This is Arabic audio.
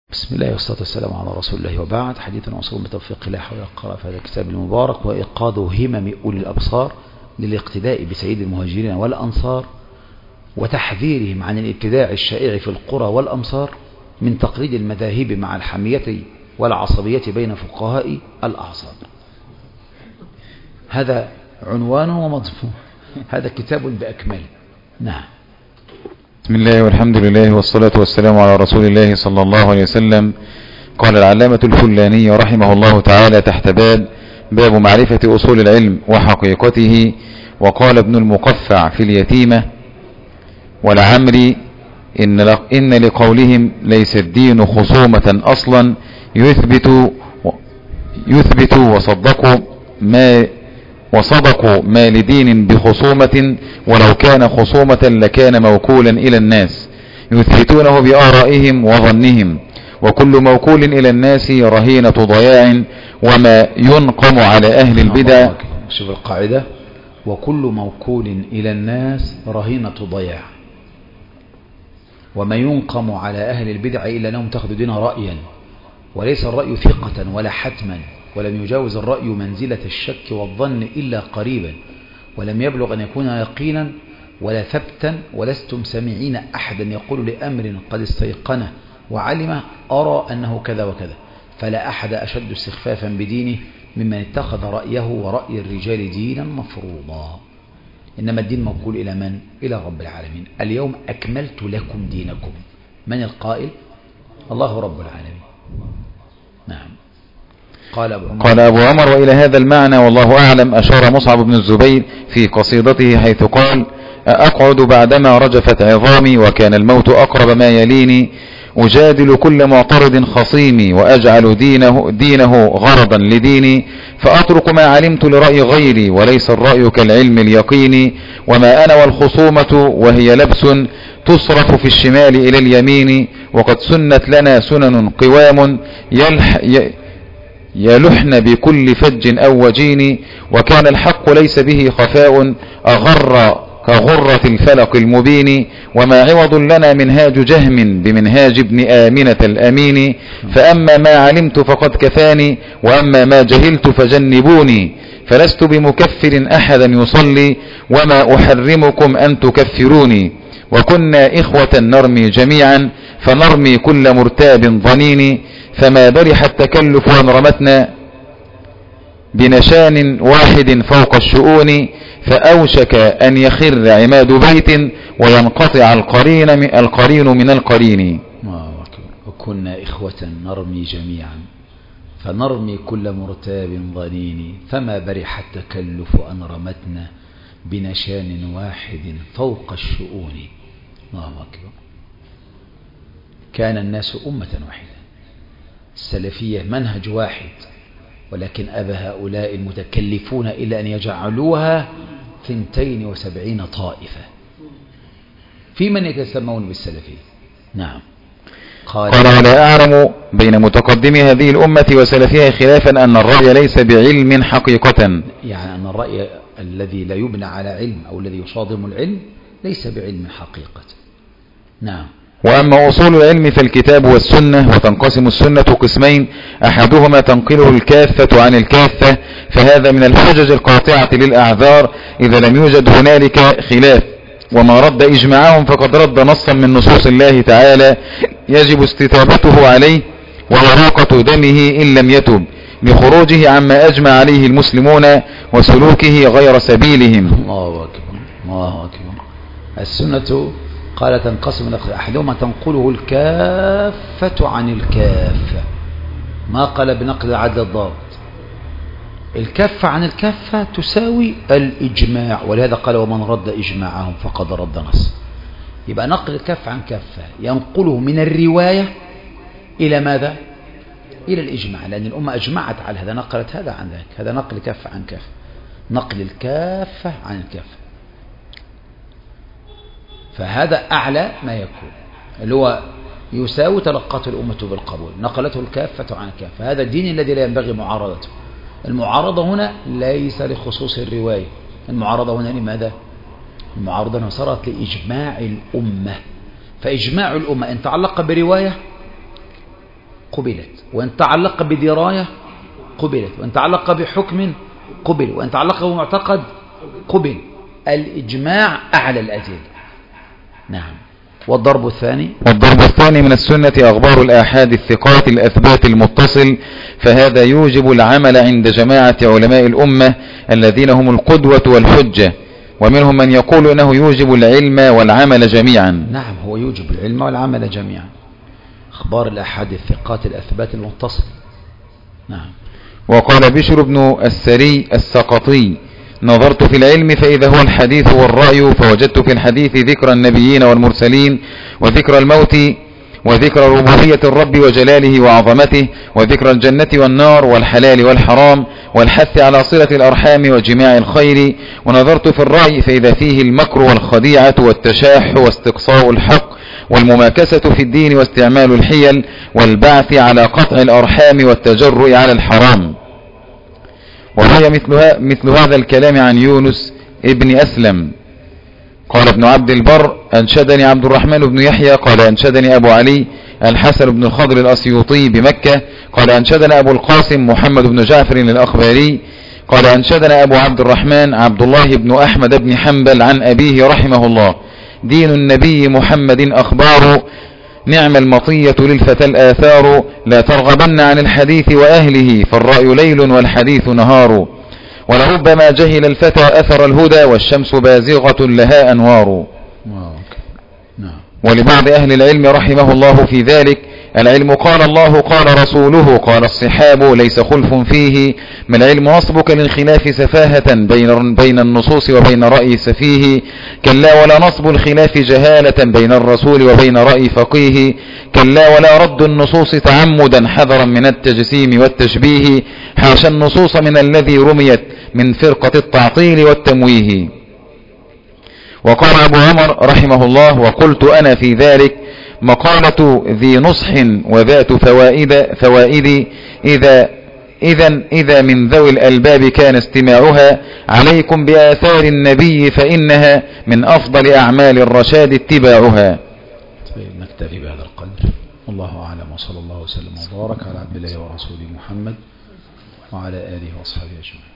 بسم الله والصلاة والسلام على رسول الله، وبعد. حديثنا وصول بتوفيق الله حول القراءة في هذا الكتاب المبارك، وإيقاظ همم أولي الأبصار للاقتداء بسيد المهاجرين والأنصار، وتحذيرهم عن الابتداع الشائع في القرى والأمصار من تقليد المذاهب مع الحمية والعصبية بين فقهاء الأعصار. هذا عنوان ومضمون هذا كتاب بأكمله. نعم. بسم الله والحمد لله والصلاة والسلام على رسول الله صلى الله عليه وسلم. قال العلامة الفلاني رحمه الله تعالى تحت باب معرفة أصول العلم وحقيقته. وقال ابن المقفع في اليتيمة: ولعمري إن لقولهم ليس الدين خصومة أصلا يثبت وصدقوا ما لدين بخصومة، ولو كان خصومة لكان موكولا إلى الناس يثبتونه بآرائهم وظنهم، وكل موكول إلى الناس رهينة ضياع، وما ينقم على أهل البدع. شوف القاعدة: وكل موكول إلى الناس رهينة ضياع، وما ينقم على أهل البدع إلا أنهم تأخذوا دينها رأيا، وليس الرأي ثقة ولا حتما، ولم يجاوز الرأي منزلة الشك والظن إلا قريبا، ولم يبلغ أن يكون يقينا ولا ثبتا. ولستم سامعين أحدا يقول لأمر قد استيقنه وعلمه: أرى أنه كذا وكذا. فلا أحد أشد استخفافا بدينه ممن اتخذ رأيه ورأي الرجال دينا مفروضا. إنما الدين موكول إلى من؟ إلى رب العالمين. اليوم أكملت لكم دينكم. من القائل؟ الله رب العالمين. نعم. قال أبو عمر: وإلى هذا المعنى والله أعلم أشار مصعب بن الزبير في قصيدته حيث قال: أقعد بعدما رجفت عظامي وكان الموت أقرب ما يليني، أجادل كل معترض خصيمي وأجعل دينه غرضا لديني، فأترك ما علمت لرأي غيري وليس الرأي كالعلم اليقيني، وما أنا والخصومة وهي لبس تصرف في الشمال إلى اليمين، وقد سنت لنا سنن قوام يلحن بكل فج أو وجين، وكان الحق ليس به خفاء أغر كغرة الفلق المبين، وما عوض لنا منهاج جهم بمنهاج ابن آمنة الأمين، فأما ما علمت فقد كفاني وأما ما جهلت فجنبوني، فلست بمكفر أحدا يصلي وما أحرمكم أن تكفروني، وكنا إخوة نرمي جميعا فنرمي كل مرتاب ظنين، فما برح التكلف وان رمتنا بنشان واحد فوق الشؤون، فأوشك أن يخر عماد بيت وينقطع القرين من القرين. وكنا إخوة نرمي جميعا فنرمي كل مرتاب ظنين، فما برح التكلف أن رمتنا بنشان واحد فوق الشؤون. الله أكبر. كان الناس أمة واحدة، السلفية منهج واحد، ولكن أبى هؤلاء المتكلفون إلا أن يجعلوها 72 طائفة. في من يتسمون بالسلفية. نعم. قال: ولا أعلم بين متقدم هذه الأمة وسلفها خلافا أن الرأي ليس بعلم حقيقة، يعني أن الرأي الذي لا يبنى على علم أو الذي يصادم العلم ليس بعلم حقيقة. نعم. وأما أصول العلم فالكتاب والسنة، وتنقسم السنة قسمين: أحدهما تنقله الكافة عن الكافة، فهذا من الحجج القاطعة للأعذار إذا لم يوجد هنالك خلاف، وما رد إجماعهم فقد رد نصا من نصوص الله تعالى يجب استتابته عليه وإراقة دمه إن لم يتب لخروجه عما أجمع عليه المسلمون وسلوكه غير سبيلهم. الله أكبر. الله أكبر. السنة قال تنقسم أحدهما تنقله الكافة عن الكافة، ما قال بنقل عدد الضابط. الكافة عن الكافة تساوي الإجماع، ولهذا قال: ومن رد إجماعهم فقد رد نص. يبقى نقل الكافة عن كافة ينقله من الرواية إلى ماذا؟ إلى الإجماع، لأن الأمة أجمعت على هذا، نقلت هذا عن ذاك. هذا نقل كافة عن كافة، نقل الكافة عن الكافة. فهذا أعلى ما يكون، اللي هو يساوي تلقته الأمة بالقبول، نقلته الكافة عن الكافة. هذا الدين الذي لا ينبغي معارضته. المعارضة هنا ليس لخصوص الرواية، المعارضة هنا لماذا؟ المعارضة هنا صارت لإجماع الأمة، فإجماع الأمة إن تعلق برواية قبلت، وإن تعلق بدراية قبلت، وإن تعلق بحكم قبل، وإن تعلق بمعتقد قبل. الإجماع أعلى الأدلة. نعم. والضرب الثاني من السنة أخبار الآحاد الثقات الأثبات المتصل، فهذا يوجب العمل عند جماعة علماء الأمة الذين هم القدوة والحجة، ومنهم من يقول أنه يوجب العلم والعمل جميعا. نعم، هو يوجب العلم والعمل جميعا، أخبار الآحاد الثقات الأثبات المتصل. نعم. وقال بشر بن السري السقطي: نظرت في العلم فإذا هو الحديث والرأي، فوجدت في الحديث ذكر النبيين والمرسلين، وذكر الموت، وذكر ربوبية الرب وجلاله وعظمته، وذكر الجنة والنار والحلال والحرام، والحث على صلة الأرحام وجماع الخير. ونظرت في الرأي فإذا فيه المكر والخديعة والتشاح واستقصاء الحق والمماكسة في الدين واستعمال الحيل، والبعث على قطع الأرحام والتجرؤ على الحرام. وهي مثل هذا الكلام عن يونس ابن أسلم. قال ابن عبد البر: أنشدني عبد الرحمن بن يحيى قال أنشدني أبو علي الحسن بن الخضر الأسيوطي بمكة قال أنشدنا أبو القاسم محمد بن جعفر الأخباري قال أنشدنا أبو عبد الرحمن عبد الله بن أحمد بن حنبل عن أبيه رحمه الله: دين النبي محمد أخبار، نعم المطية للفتى الآثار، لا ترغبن عن الحديث وأهله، فالرأي ليل والحديث نهار، ولربما جهل الفتى أثر الهدى، والشمس بازغة لها أنوار. ولبعض أهل العلم رحمه الله في ذلك: العلم قال الله قال رسوله قال الصحاب، ليس خلف فيه، ما العلم نصبك للخلاف سفاهة بين النصوص وبين رأي سفيه، كلا ولا نصب الخلاف جهالة بين الرسول وبين رأي فقيه، كلا ولا رد النصوص تعمدا حذرا من التجسيم والتشبيه، حاشا النصوص من الذي رميت من فرقة التعطيل والتمويه. وقال أبو عمر رحمه الله: وقلت أنا في ذلك: مقالة ذي نصح وذات فوائد إذا من ذوي الألباب كان استماعها، عليكم بآثار النبي فإنها من أفضل أعمال الرشاد اتباعها. طيب، نكتفي بهذا القدر. الله أعلم، وصلى الله وسلم وبارك على عبد الله ورسوله محمد وعلى آله وأصحابه أجمعين.